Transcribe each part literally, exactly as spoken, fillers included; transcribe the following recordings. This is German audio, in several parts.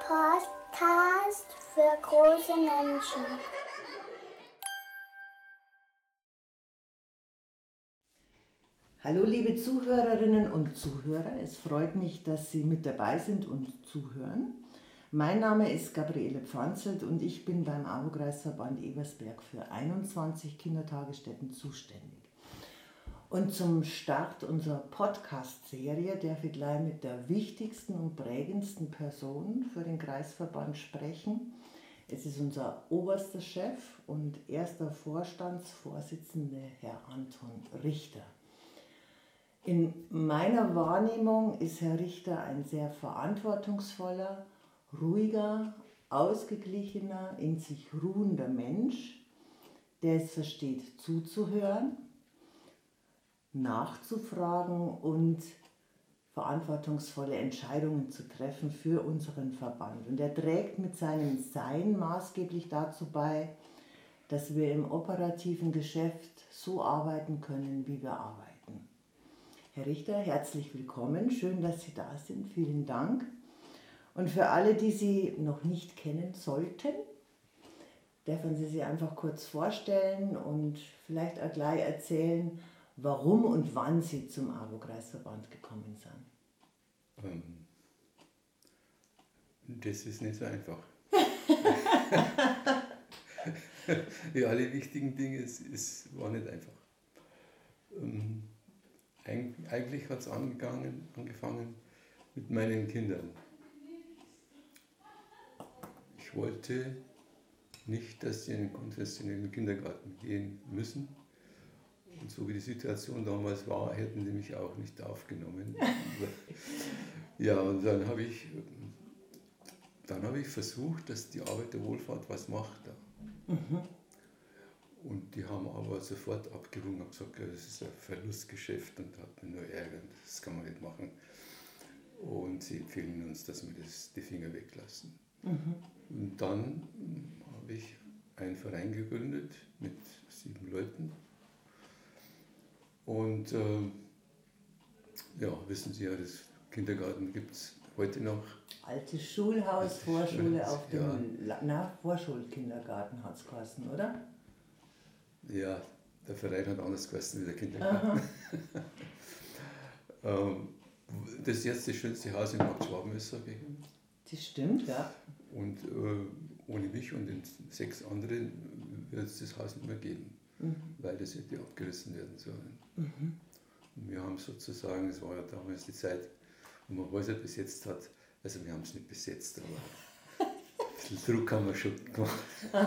Podcast für große Menschen. Hallo liebe Zuhörerinnen und Zuhörer, es freut mich, dass Sie mit dabei sind und zuhören. Mein Name ist Gabriele Pfanzelt und ich bin beim AWO-Kreisverband Ebersberg für einundzwanzig Kindertagesstätten zuständig. Und zum Start unserer Podcast-Serie darf ich gleich mit der wichtigsten und prägendsten Person für den Kreisverband sprechen. Es ist unser oberster Chef und erster Vorstandsvorsitzender, Herr Anton Richter. In meiner Wahrnehmung ist Herr Richter ein sehr verantwortungsvoller, ruhiger, ausgeglichener, in sich ruhender Mensch, der es versteht zuzuhören, nachzufragen und verantwortungsvolle Entscheidungen zu treffen für unseren Verband. Und er trägt mit seinem Sein maßgeblich dazu bei, dass wir im operativen Geschäft so arbeiten können, wie wir arbeiten. Herr Richter, herzlich willkommen. Schön, dass Sie da sind. Vielen Dank. Und für alle, die Sie noch nicht kennen sollten, dürfen Sie sich einfach kurz vorstellen und vielleicht auch gleich erzählen, warum und wann Sie zum AWO-Kreisverband gekommen sind. Ähm, das ist nicht so einfach. Ja, alle wichtigen Dinge, es, es war nicht einfach. Ähm, eigentlich hat es angefangen, angefangen mit meinen Kindern. Ich wollte nicht, dass sie in den konfessionellen Kindergarten gehen müssen. Und so wie die Situation damals war, hätten die mich auch nicht aufgenommen. Ja, und dann habe ich, dann habe ich versucht, dass die Arbeiterwohlfahrt was macht da. Mhm. Und die haben aber sofort abgerungen und gesagt, ja, das ist ein Verlustgeschäft und hat mir nur ärgern, das kann man nicht machen. Und sie empfehlen uns, dass wir das, die Finger weglassen. Mhm. Und dann habe ich einen Verein gegründet mit sieben Leuten. Und äh, ja, wissen Sie ja, das Kindergarten gibt es heute noch. Altes Schulhaus, Vorschule auf dem, ja. Na, Vorschulkindergarten hat es geheißen, oder? Ja, der Verein hat anders geheißen wie der Kindergarten. ähm, das ist jetzt das schönste Haus in Markt Schwaben ist, sage ich. Das stimmt, ja. Und äh, ohne mich und den sechs anderen wird es das Haus nicht mehr geben, mhm. weil das hätte abgerissen werden sollen. Mhm. Und wir haben sozusagen, es war ja damals die Zeit, wo man Häuser besetzt hat, also wir haben es nicht besetzt, aber ein bisschen Druck haben wir schon gemacht.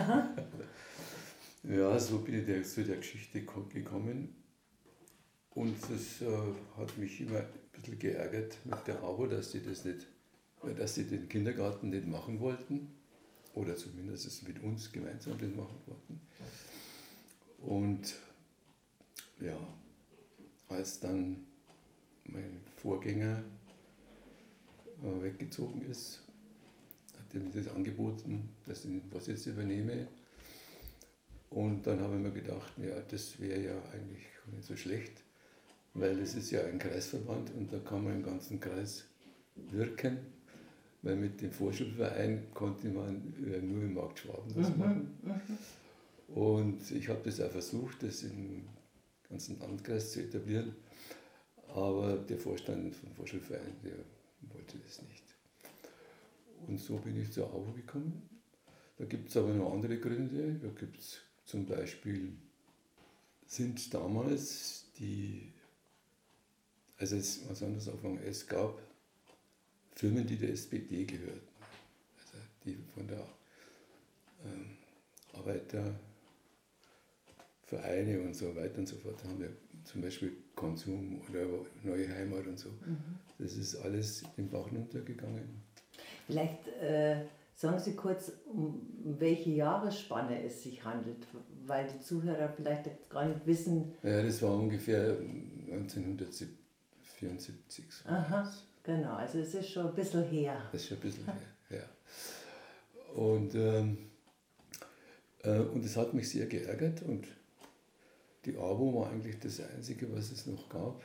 Ja, so bin ich der, zu der Geschichte gekommen. Und das äh, hat mich immer ein bisschen geärgert mit der AWO, dass sie das nicht, dass sie den Kindergarten nicht machen wollten. Oder zumindest mit uns gemeinsam den machen wollten. Und ja, als dann mein Vorgänger äh, weggezogen ist, hat er mir das angeboten, dass ich was jetzt übernehme. Und dann habe ich mir gedacht, ja, das wäre ja eigentlich nicht so schlecht, weil das ist ja ein Kreisverband und da kann man im ganzen Kreis wirken, weil mit dem Vorschulverein konnte man ja nur im Markt Schwaben was mhm, machen. Mhm. Und ich habe das auch versucht, das im ganzen Landkreis zu etablieren, aber der Vorstand vom Vorschulverein, der wollte das nicht. Und so bin ich zur AWO gekommen. Da gibt es aber noch andere Gründe. Da gibt es zum Beispiel, sind damals die, also es, was anderes anfangen, es gab Firmen, die der S P D gehörten, also die von der ähm, Arbeitervereine und so weiter und so fort haben wir zum Beispiel Konsum oder Neue Heimat und so. Mhm. Das ist alles im Bach runtergegangen. Vielleicht äh, sagen Sie kurz, um welche Jahresspanne es sich handelt, weil die Zuhörer vielleicht gar nicht wissen. Ja, das war ungefähr neunzehnhundertvierundsiebzig. So. Aha, genau, also es ist schon ein bisschen her. Das ist schon ein bisschen her, ja. Und, ähm, äh, und das hat mich sehr geärgert und die AWO war eigentlich das Einzige, was es noch gab.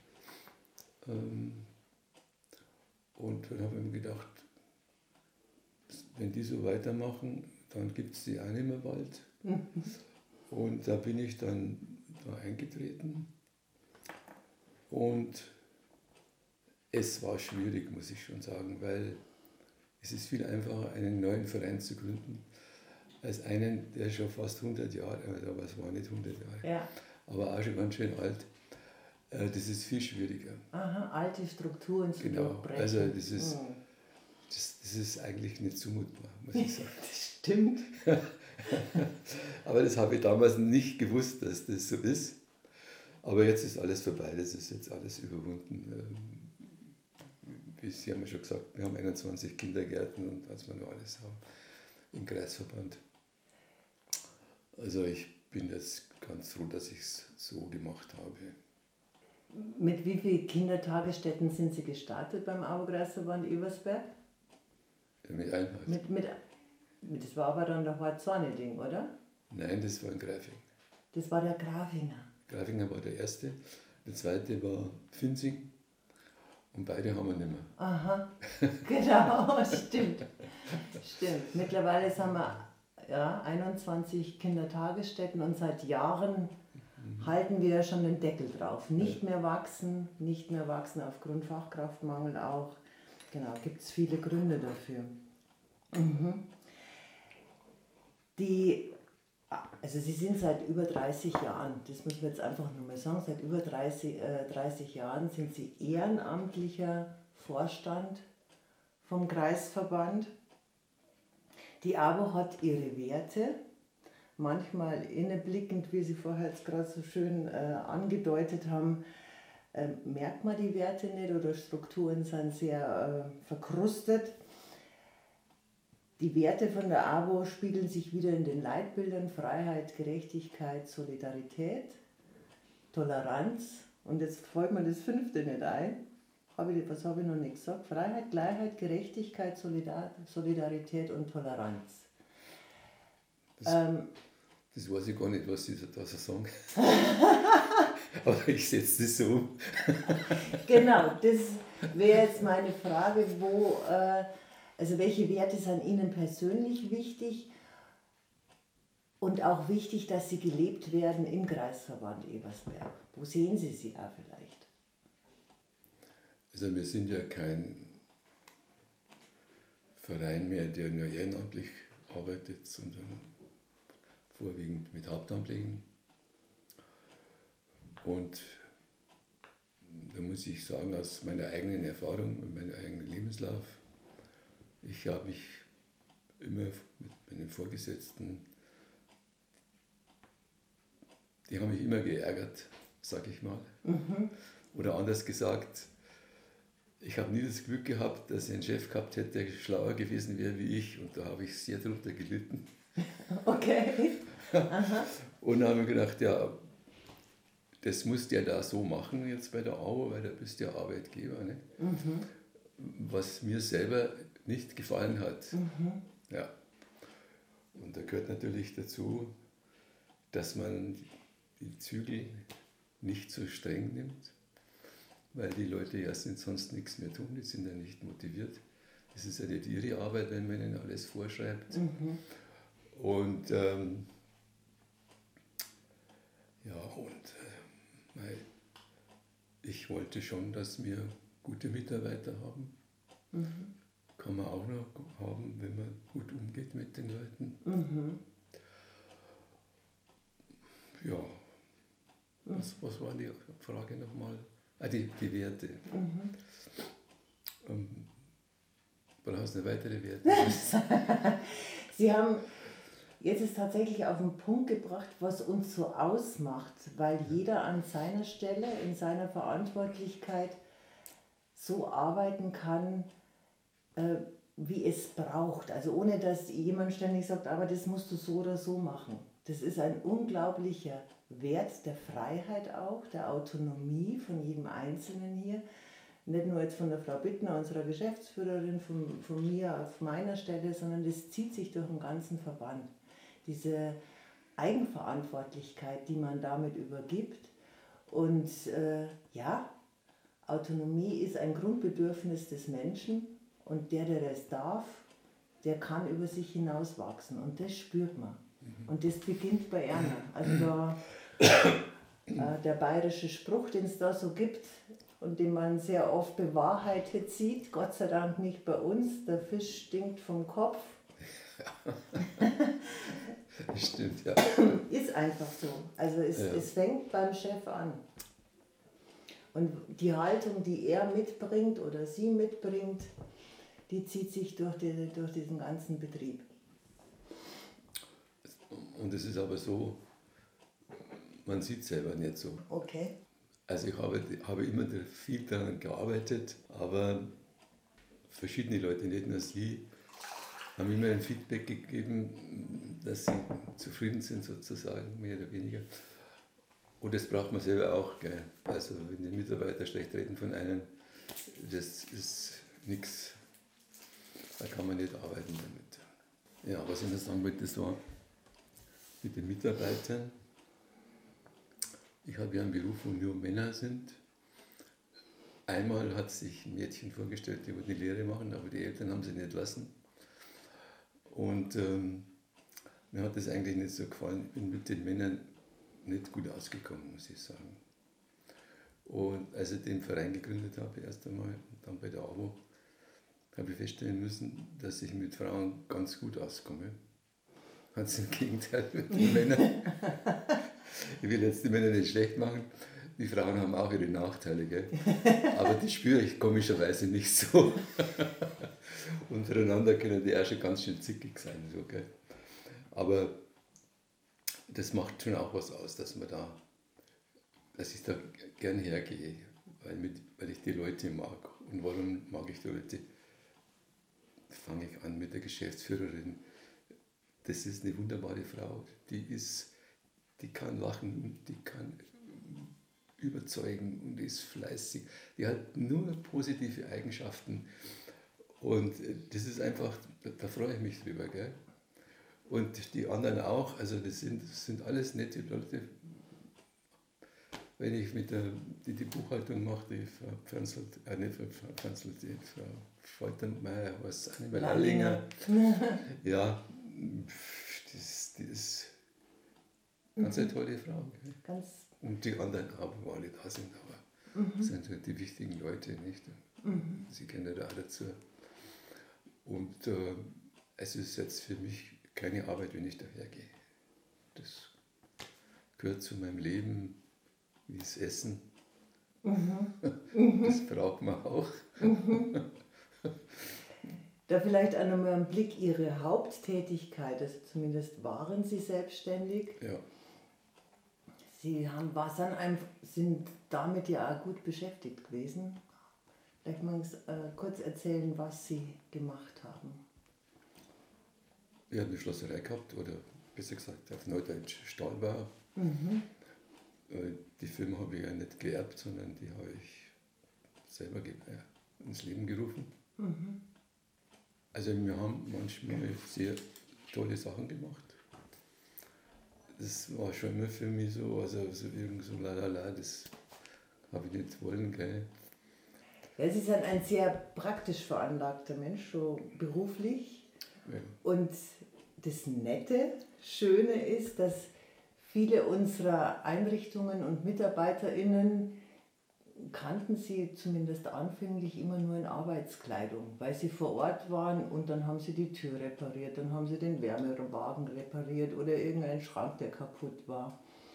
Ähm, und dann habe ich mir gedacht, wenn die so weitermachen, dann gibt es die auch nicht mehr bald. Und da bin ich dann da eingetreten. Und es war schwierig, muss ich schon sagen, weil es ist viel einfacher, einen neuen Verein zu gründen, als einen, der schon fast hundert Jahre, aber es war nicht hundert Jahre, Ja. aber auch schon ganz schön alt. Das ist viel schwieriger. Aha, alte Strukturen zu Genau, durchbrechen. also das ist, Hm. das, das ist eigentlich nicht zumutbar, muss ich sagen. Das stimmt. Aber das habe ich damals nicht gewusst, dass das so ist. Aber jetzt ist alles vorbei, das ist jetzt alles überwunden. Wie Sie haben ja schon gesagt, wir haben einundzwanzig Kindergärten und was wir noch alles haben im Kreisverband. Also ich bin jetzt ganz froh, dass ich es so gemacht habe. Mit wie vielen Kindertagesstätten sind Sie gestartet beim Abo-Kreisverband Ebersberg? Ja, mit Einheit. Mit, mit, das war aber dann der Horzorne-Ding, oder? Nein, das war in Greifing. Das war der Grafinger. Grafinger war der erste, der zweite war Finzing und beide haben wir nicht mehr. Aha, genau, stimmt. Stimmt. Mittlerweile haben wir ja, einundzwanzig Kindertagesstätten und seit Jahren halten wir ja schon den Deckel drauf. Nicht mehr wachsen, nicht mehr wachsen aufgrund Fachkraftmangel auch. Genau, gibt es viele Gründe dafür. Mhm. Die, also Sie sind seit über dreißig Jahren, das müssen wir jetzt einfach nur mal sagen, seit über dreißig, äh, dreißig Jahren sind Sie ehrenamtlicher Vorstand vom Kreisverband. Die AWO hat ihre Werte, manchmal inneblickend, wie Sie vorher jetzt gerade so schön äh, angedeutet haben, äh, merkt man die Werte nicht oder Strukturen sind sehr äh, verkrustet. Die Werte von der AWO spiegeln sich wieder in den Leitbildern Freiheit, Gerechtigkeit, Solidarität, Toleranz. Und jetzt fällt mir das fünfte nicht ein. Habe ich, was habe ich noch nicht gesagt? Freiheit, Gleichheit, Gerechtigkeit, Solidar Solidarität und Toleranz. Das, ähm, das weiß ich gar nicht, was Sie da so sagen. Aber ich setze das so um. Genau, das wäre jetzt meine Frage, wo, äh, also welche Werte sind Ihnen persönlich wichtig und auch wichtig, dass sie gelebt werden im Kreisverband Ebersberg? Wo sehen Sie sie auch vielleicht? Also wir sind ja kein Verein mehr, der nur ehrenamtlich arbeitet, sondern vorwiegend mit Hauptamtlichen. Und da muss ich sagen, aus meiner eigenen Erfahrung und meinem eigenen Lebenslauf, ich habe mich immer mit meinen Vorgesetzten, die haben mich immer geärgert, sag ich mal. Mhm. Oder anders gesagt, ich habe nie das Glück gehabt, dass ich einen Chef gehabt hätte, der schlauer gewesen wäre wie ich. Und da habe ich sehr drunter gelitten. Okay. Aha. Und dann habe ich gedacht, ja, das musst du ja da so machen jetzt bei der AWO, weil da bist du ja Arbeitgeber. Ne? Mhm. Was mir selber nicht gefallen hat. Mhm. Ja. Und da gehört natürlich dazu, dass man die Zügel nicht so streng nimmt, weil die Leute ja sonst nichts mehr tun, die sind ja nicht motiviert. Das ist ja nicht ihre Arbeit, wenn man ihnen alles vorschreibt. Mhm. Und ähm, ja, und äh, ich wollte schon, dass wir gute Mitarbeiter haben. Mhm. Kann man auch noch haben, wenn man gut umgeht mit den Leuten. Mhm. Ja, was, was war die Frage nochmal? Ah, die, die Werte. Mhm. Ähm, brauchst du eine weitere Werte? Sie haben jetzt es tatsächlich auf den Punkt gebracht, was uns so ausmacht, weil jeder an seiner Stelle, in seiner Verantwortlichkeit so arbeiten kann, äh, wie es braucht. Also ohne, dass jemand ständig sagt, aber das musst du so oder so machen. Das ist ein unglaublicher Wert der Freiheit auch, der Autonomie von jedem Einzelnen hier. Nicht nur jetzt von der Frau Bittner, unserer Geschäftsführerin, von, von mir auf meiner Stelle, sondern das zieht sich durch den ganzen Verband. Diese Eigenverantwortlichkeit, die man damit übergibt. Und äh, ja, Autonomie ist ein Grundbedürfnis des Menschen und der, der das darf, der kann über sich hinaus wachsen und das spürt man. Und das beginnt bei Erna. Also da, äh, der bayerische Spruch, den es da so gibt und den man sehr oft bewahrheitet sieht, Gott sei Dank nicht bei uns, der Fisch stinkt vom Kopf. Stimmt, ja. Ist einfach so. Also es, Ja. es fängt beim Chef an. Und die Haltung, die er mitbringt oder sie mitbringt, die zieht sich durch, die, durch diesen ganzen Betrieb. Und es ist aber so, man sieht es selber nicht so. Okay. Also ich habe, habe immer viel daran gearbeitet, aber verschiedene Leute, nicht nur Sie, haben immer ein Feedback gegeben, dass sie zufrieden sind sozusagen, mehr oder weniger. Und das braucht man selber auch. Gell? Also wenn die Mitarbeiter schlecht reden von einem, das ist nichts, da kann man nicht arbeiten damit. Ja, was ich noch sagen wollte, das war mit den Mitarbeitern. Ich habe ja einen Beruf, wo nur Männer sind. Einmal hat sich ein Mädchen vorgestellt, die wollte eine Lehre machen, aber die Eltern haben sie nicht lassen. Und ähm, mir hat das eigentlich nicht so gefallen. Ich bin mit den Männern nicht gut ausgekommen, muss ich sagen. Und als ich den Verein gegründet habe, erst einmal, und dann bei der A W O, habe ich feststellen müssen, dass ich mit Frauen ganz gut auskomme. Ganz im Gegenteil mit den Männern. Ich will jetzt die Männer nicht schlecht machen. Die Frauen haben auch ihre Nachteile, gell? Aber die spüre ich komischerweise nicht so. Untereinander können die auch schon ganz schön zickig sein. So, gell? Aber das macht schon auch was aus, dass man da, dass ich da gern hergehe, weil, mit, weil ich die Leute mag. Und warum mag ich die Leute? Fange ich an mit der Geschäftsführerin. Das ist eine wunderbare Frau. Die ist, die kann lachen, die kann überzeugen und ist fleißig. Die hat nur positive Eigenschaften. Und das ist einfach, da, da freue ich mich drüber. Gell? Und die anderen auch, also das sind, das sind alles nette Leute. Wenn ich mit der, die, die Buchhaltung mache, die Frau Pfernzelt, äh nicht Frau Pfernzelt, die Frau Foltermeier, was Annibal Allinger. Ja, das, das ist ganz eine tolle Frau. Gell? Ganz Und die anderen auch, wo alle da sind, aber mhm. sind halt die wichtigen Leute, nicht? Mhm. Sie kennen da auch dazu. Und äh, es ist jetzt für mich keine Arbeit, wenn ich dahergehe. Das gehört zu meinem Leben, wie das Essen. Mhm. Das braucht man auch. Mhm. Da vielleicht auch nochmal ein Blick Ihre Haupttätigkeit, also zumindest waren Sie selbstständig. Ja. Sie haben, waren einfach, sind damit ja auch gut beschäftigt gewesen. Vielleicht mal äh, kurz erzählen, was Sie gemacht haben. Ich habe eine Schlosserei gehabt, oder besser gesagt auf Neudeutsch Stahlbau. Mhm. Die Firma habe ich ja nicht geerbt, sondern die habe ich selber ge- äh, ins Leben gerufen. Mhm. Also wir haben manchmal sehr tolle Sachen gemacht. Das war schon immer für mich so, also so irgend so lalala, das habe ich nicht wollen, gell. Ja, Sie sind ein sehr praktisch veranlagter Mensch, so beruflich. Ja. Und das Nette, Schöne ist, dass viele unserer Einrichtungen und MitarbeiterInnen kannten Sie zumindest anfänglich immer nur in Arbeitskleidung, weil Sie vor Ort waren und dann haben Sie die Tür repariert, dann haben Sie den Wärmewagen repariert oder irgendeinen Schrank, der kaputt war.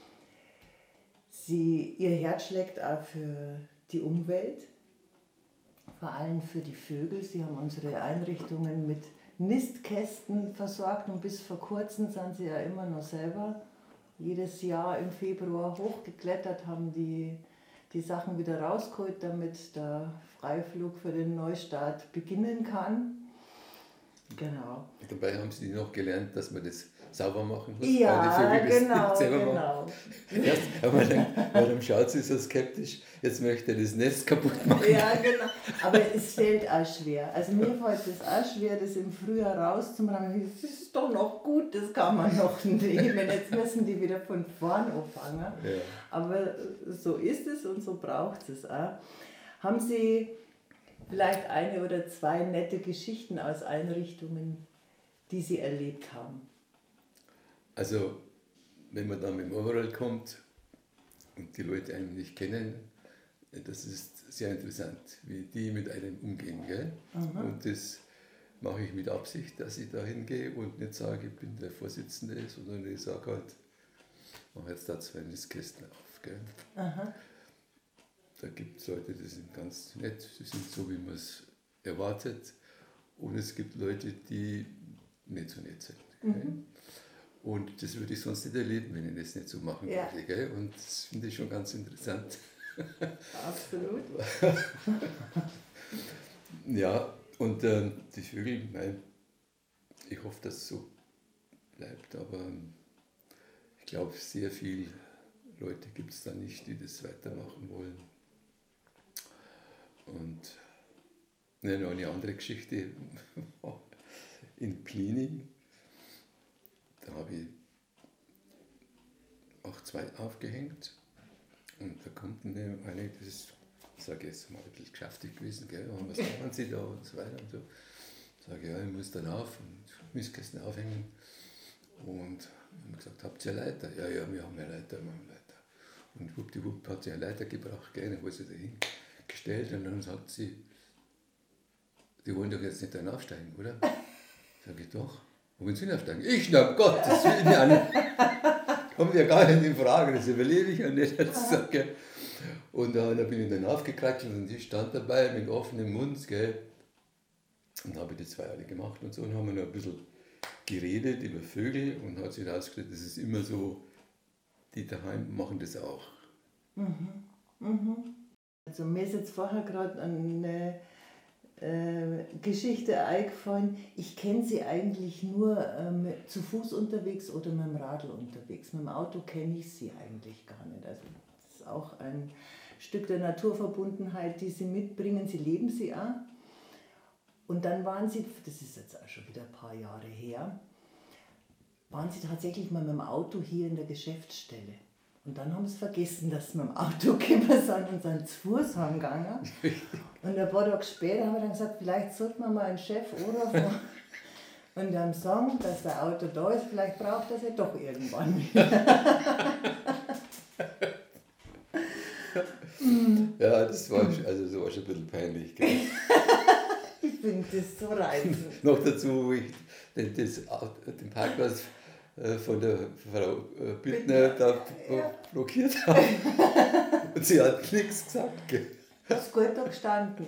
Sie, Ihr Herz schlägt auch für die Umwelt, vor allem für die Vögel. Sie haben unsere Einrichtungen mit Nistkästen versorgt und bis vor kurzem sind Sie ja immer noch selber jedes Jahr im Februar hochgeklettert, haben die die Sachen wieder rausgeholt, damit der Freiflug für den Neustart beginnen kann. Genau. Dabei haben Sie noch gelernt, dass man das sauber machen muss. Ja, weil die Vögel genau, das selber genau. Machen. Erst, aber dann, weil dann schaut sie so skeptisch, jetzt möchte er das Nest kaputt machen. Ja, genau. Aber es fällt auch schwer. Also mir fällt es auch schwer, das im Frühjahr rauszumachen. Das ist doch noch gut, das kann man noch nehmen. Jetzt müssen die wieder von vorn anfangen. Ja. Aber so ist es und so braucht es auch. Haben Sie vielleicht eine oder zwei nette Geschichten aus Einrichtungen, die Sie erlebt haben? Also, wenn man dann mit dem Overall kommt und die Leute einen nicht kennen, das ist sehr interessant, wie die mit einem umgehen. Gell? Mhm. Und das mache ich mit Absicht, dass ich da hingehe und nicht sage, ich bin der Vorsitzende, sondern ich sage halt, mache jetzt da zwei Nistkästen auf. Gell? Aha. Da gibt es Leute, die sind ganz nett, die sind so, wie man es erwartet. Und es gibt Leute, die nicht so nett sind. Mhm. Und das würde ich sonst nicht erleben, wenn ich das nicht so machen Ja. würde. Gell? Und das finde ich schon ganz interessant. Absolut. Ja, und ähm, die Vögel, nein, ich hoffe, dass es so bleibt, aber ähm, ich glaube, sehr viele Leute gibt es da nicht, die das weitermachen wollen. Und ne, noch eine andere Geschichte in Plining, da habe ich auch zwei aufgehängt und da kommt eine, eine das ist, sage ich jetzt mal, ein bisschen geschäftig gewesen, gell? Und was machen Sie da und so weiter und so. Sage ja, ich muss dann auf und Mistkästen aufhängen. Und haben gesagt, habt ihr eine Leiter? Ja, ja, wir haben eine Leiter, wir haben eine Leiter. Und schwuppdiwupp hat sie eine Leiter gebracht, gell? Dann wurde sie dahin gestellt und dann sagt sie, die wollen doch jetzt nicht dann aufsteigen, oder? Sage ich, doch. Wo wollen Sie denn aufsteigen? Ich, na Gott, das will ja nicht. Kommt ja gar nicht in Frage, das überlebe ich ja nicht. Sage. Und äh, da bin ich dann aufgekraxelt und sie stand dabei mit offenem Mund, gell? Und habe die zwei alle gemacht und so und haben wir noch ein bisschen geredet über Vögel und hat sich herausgestellt, das ist immer so, die daheim machen das auch. Mhm. Mhm. Also mir ist jetzt vorher gerade eine äh, Geschichte eingefallen. Ich kenne sie eigentlich nur ähm, zu Fuß unterwegs oder mit dem Radl unterwegs. Mit dem Auto kenne ich sie eigentlich gar nicht. Also das ist auch ein Stück der Naturverbundenheit, die sie mitbringen. Sie leben sie auch. Und dann waren sie, das ist jetzt auch schon wieder ein paar Jahre her, waren sie tatsächlich mal mit dem Auto hier in der Geschäftsstelle. Und dann haben sie vergessen, dass sie mit dem Auto gekommen sind und sind zu Fuß heimgegangen. Und ein paar Tage später haben wir dann gesagt, vielleicht sollten wir mal einen Chef anrufen und dann sagen, dass der Auto da ist, vielleicht braucht er es doch irgendwann wieder. Ja, das war, also das war schon ein bisschen peinlich. Gell? Ich finde das so reizend. Noch dazu, wo ich den, das, den Parkplatz von der Frau Bittner da Ja. blockiert habe. Und sie hat nichts gesagt. Gell? Ist gut da gestanden.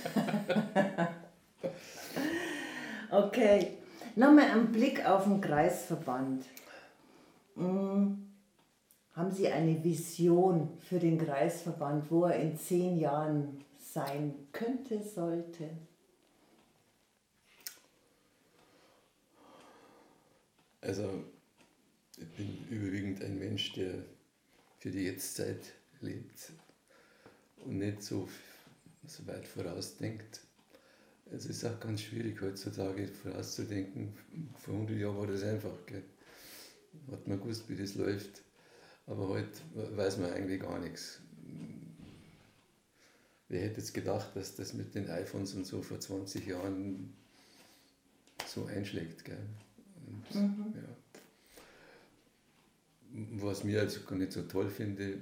Okay, nochmal einen Blick auf den Kreisverband. Hm. Haben Sie eine Vision für den Kreisverband, wo er in zehn Jahren sein könnte, sollte? Also, ich bin überwiegend ein Mensch, der für die Jetztzeit lebt und nicht so, so weit vorausdenkt. Es ist auch ganz schwierig heutzutage vorauszudenken. Vor hundert Jahren war das einfach. Gell? Hat man gewusst, wie das läuft. Aber heute weiß man eigentlich gar nichts. Wer hätte jetzt gedacht, dass das mit den iPhones und so vor zwanzig Jahren so einschlägt. Gell? Und, Mhm. ja. Was mir also gar nicht so toll finde,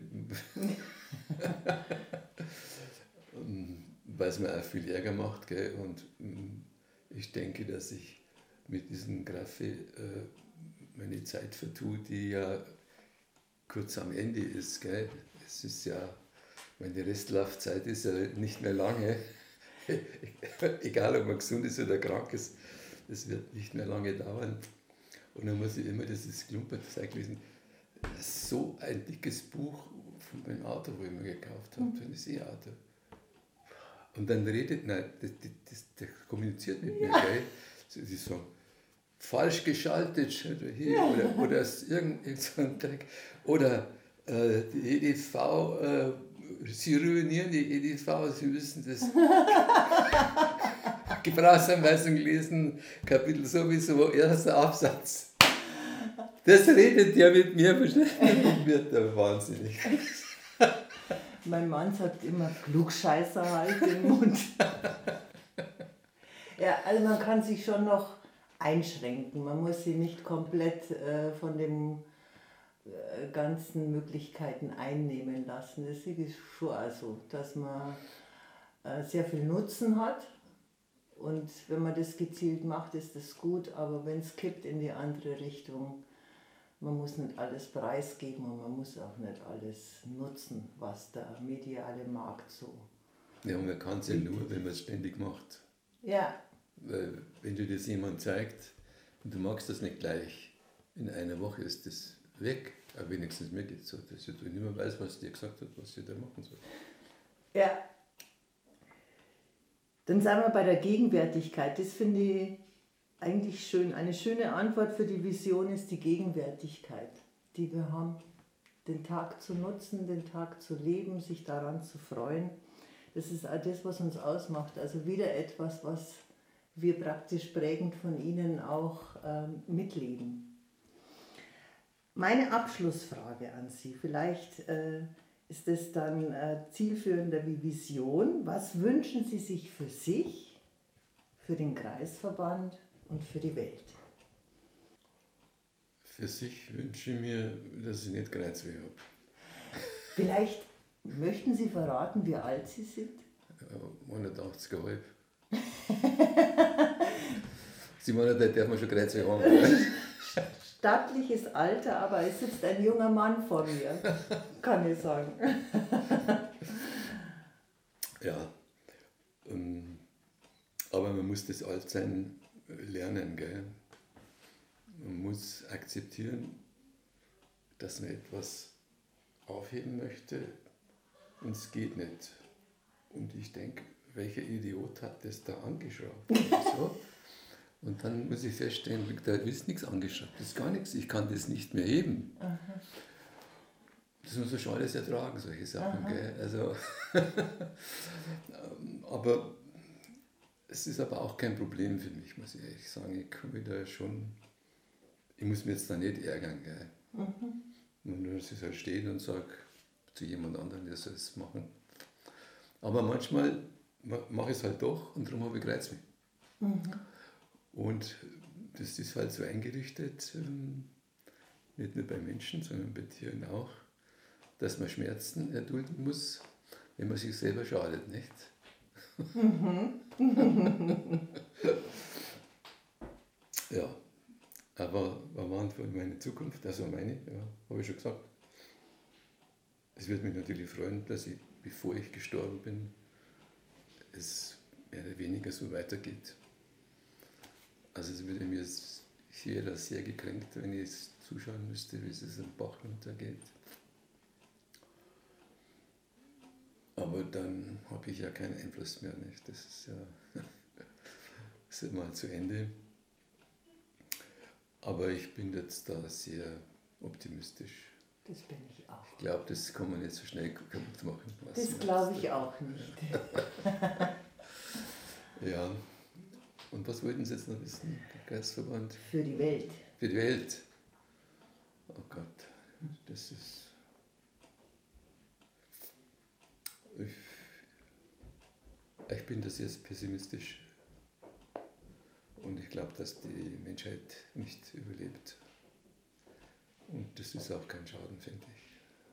weil es mir auch viel Ärger macht. Gell? Und ich denke, dass ich mit diesem Graffe äh, meine Zeit vertue, die ja kurz am Ende ist. Gell? Es ist ja, meine Restlaufzeit ist ja nicht mehr lange. Egal, ob man gesund ist oder krank ist, das wird nicht mehr lange dauern. Und dann muss ich immer dieses Klumperzeug lesen. So ein dickes Buch von meinem Auto, wo ich mir gekauft habe, für das E-Auto. Und dann redet, nein, das, das, das kommuniziert mit mir, gell? Sie sagen, falsch geschaltet oder hier, ja. oder, oder irgend, irgend so ein Dreck. Oder äh, die E D V, äh, Sie ruinieren die E D V, Sie müssen das Gebrauchsanweisung lesen, Kapitel sowieso, erster Absatz. Das redet ja mit mir, bestimmt wird der wahnsinnig. Mein Mann sagt immer, Klugscheißer halt den Mund. Ja, also man kann sich schon noch einschränken. Man muss sie nicht komplett äh, von den äh, ganzen Möglichkeiten einnehmen lassen. Das ist schon auch so, dass man äh, sehr viel Nutzen hat. Und wenn man das gezielt macht, ist das gut, aber wenn es kippt in die andere Richtung, man muss nicht alles preisgeben und man muss auch nicht alles nutzen, was der mediale Markt so. Ja, und man kann es ja nur, wenn man es ständig macht. Ja. Weil wenn dir das jemand zeigt und du magst das nicht gleich, in einer Woche ist das weg. Aber wenigstens mir geht es so, dass ich nicht mehr weiß, was dir gesagt hat, was ich da machen soll. Ja. Dann sind wir bei der Gegenwärtigkeit. Das finde ich eigentlich schön. Eine schöne Antwort für die Vision ist die Gegenwärtigkeit, die wir haben. Den Tag zu nutzen, den Tag zu leben, sich daran zu freuen. Das ist auch das, was uns ausmacht. Also wieder etwas, was wir praktisch prägend von Ihnen auch ähm, mitleben. Meine Abschlussfrage an Sie, vielleicht äh, ist es dann äh, zielführender wie Vision. Was wünschen Sie sich für sich, für den Kreisverband und für die Welt? Für sich wünsche ich mir, dass ich nicht Kreuzweh habe. Vielleicht möchten Sie verraten, wie alt Sie sind? einundachtzig Komma fünf. siebenundachtzig darf man schon Kreuzweh haben. Stattliches Alter, aber es sitzt ein junger Mann vor mir, kann ich sagen. Ja, ähm, aber man muss das Altsein lernen, gell? Man muss akzeptieren, dass man etwas aufheben möchte und es geht nicht. Und ich denke, welcher Idiot hat das da angeschraubt? So. Und dann muss ich feststellen, da ist nichts angeschraubt, das ist gar nichts, ich kann das nicht mehr heben. Aha. Das muss man schon alles ertragen, solche Sachen. Gell? Also aber es ist aber auch kein Problem für mich, muss ich ehrlich sagen. Ich kann mich da schon, ich muss mich jetzt da nicht ärgern. Gell? Mhm. Und nur, dass ich halt stehe und sage zu jemand anderem, der soll es machen. Aber manchmal mache ich es halt doch und darum habe ich Kreuzweh. Mhm. Und das ist halt so eingerichtet, nicht nur bei Menschen, sondern bei Tieren auch, dass man Schmerzen erdulden muss, wenn man sich selber schadet, nicht? Mhm. Ja, aber was war für meine Zukunft, also meine, ja, habe ich schon gesagt. Es würde mich natürlich freuen, dass ich, bevor ich gestorben bin, es mehr oder weniger so weitergeht. Also es würde mir hier das sehr gekränkt, wenn ich jetzt zuschauen müsste, wie es am Bach runtergeht. Aber dann habe ich ja keinen Einfluss mehr, nicht? Das ist ja das ist immer zu Ende. Aber ich bin jetzt da sehr optimistisch. Das bin ich auch. Ich glaube, das kann man nicht so schnell kaputt machen. Das glaube ich auch nicht. Ja. Und was wollten Sie jetzt noch wissen, der Kreisverband? Für die Welt. Für die Welt. Oh Gott, das ist... Ich, ich bin da sehr pessimistisch. Und ich glaube, dass die Menschheit nicht überlebt. Und das ist auch kein Schaden, finde ich.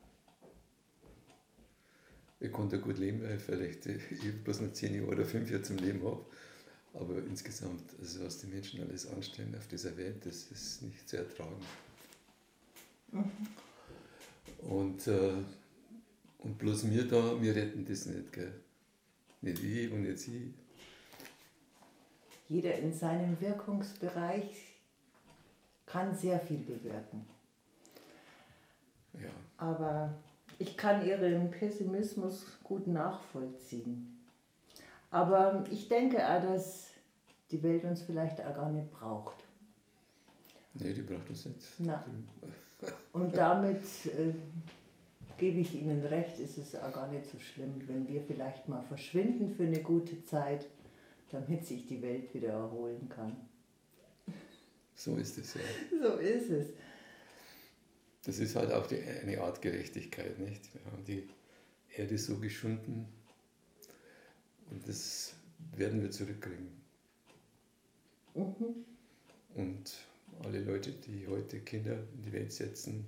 Ich konnte gut leben, weil ich vielleicht ich bloß noch zehn Jahre oder fünf Jahre zum Leben habe. Aber insgesamt, also was die Menschen alles anstellen auf dieser Welt, das ist nicht zu ertragen. Mhm. Und, äh, und bloß wir da, wir retten das nicht, gell? Nicht ich und nicht Sie. Jeder in seinem Wirkungsbereich kann sehr viel bewirken. Ja. Aber ich kann Ihren Pessimismus gut nachvollziehen. Aber ich denke auch, dass die Welt uns vielleicht auch gar nicht braucht. Nee, die braucht uns nicht. Na. Und damit äh, gebe ich Ihnen recht, ist es auch gar nicht so schlimm, wenn wir vielleicht mal verschwinden für eine gute Zeit, damit sich die Welt wieder erholen kann. So ist es ja. So ist es. Das ist halt auch die, eine Art Gerechtigkeit, nicht? Wir haben die Erde so geschunden und das werden wir zurückkriegen. Mhm. Und alle Leute, die heute Kinder in die Welt setzen,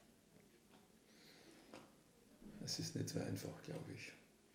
das ist nicht so einfach, glaube ich.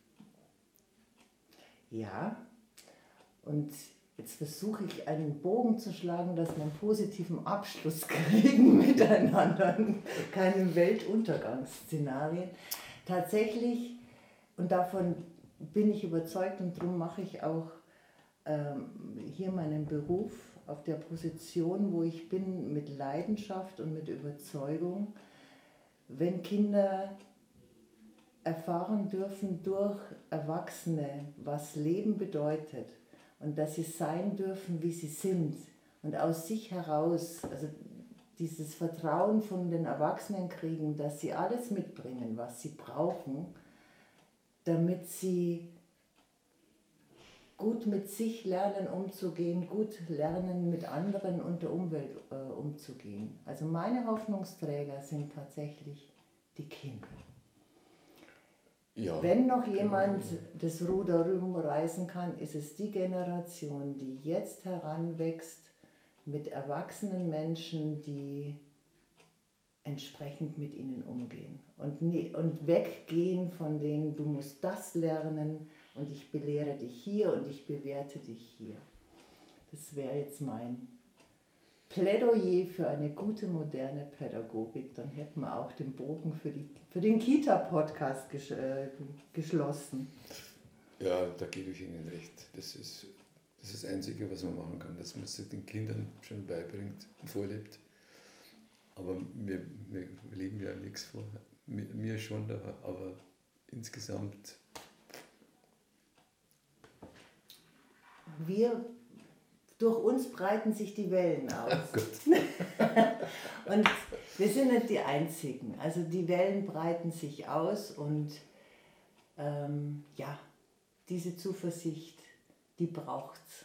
Ja, und jetzt versuche ich einen Bogen zu schlagen, dass wir einen positiven Abschluss kriegen miteinander, keine Weltuntergangsszenarien. Tatsächlich, und davon bin ich überzeugt und darum mache ich auch ähm, hier meinen Beruf auf der Position, wo ich bin, mit Leidenschaft und mit Überzeugung, wenn Kinder erfahren dürfen durch Erwachsene, was Leben bedeutet und dass sie sein dürfen, wie sie sind und aus sich heraus, also dieses Vertrauen von den Erwachsenen kriegen, dass sie alles mitbringen, was sie brauchen, damit sie gut mit sich lernen umzugehen, gut lernen mit anderen und der Umwelt äh, umzugehen. Also meine Hoffnungsträger sind tatsächlich die Kinder. Ja, Wenn noch jemand das Ruder rumreißen kann, ist es die Generation, die jetzt heranwächst mit erwachsenen Menschen, die entsprechend mit ihnen umgehen und, nie, und weggehen von denen, du musst das lernen und ich belehre dich hier und ich bewerte dich hier. Das wäre jetzt mein Plädoyer für eine gute, moderne Pädagogik. Dann hätten wir auch den Bogen für, die, für den Kita-Podcast ges äh, geschlossen. Ja, da gebe ich Ihnen recht. Das ist, das ist das Einzige, was man machen kann, dass man es den Kindern schon beibringt und vorlebt. Aber wir, wir leben ja nichts vor. Mir, mir schon, aber, aber insgesamt. Wir, durch uns breiten sich die Wellen aus. Und wir sind nicht die Einzigen. Also die Wellen breiten sich aus und ähm, ja, diese Zuversicht, die braucht's.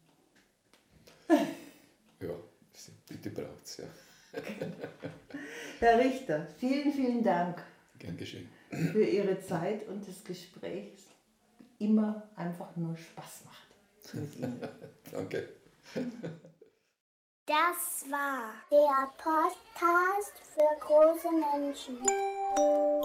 Ja, bitte braucht's, ja. Herr Richter, vielen, vielen Dank. Gern geschehen. Für Ihre Zeit und das Gespräch. Immer einfach nur Spaß macht mit Ihnen. Danke. Das war der Podcast für große Menschen.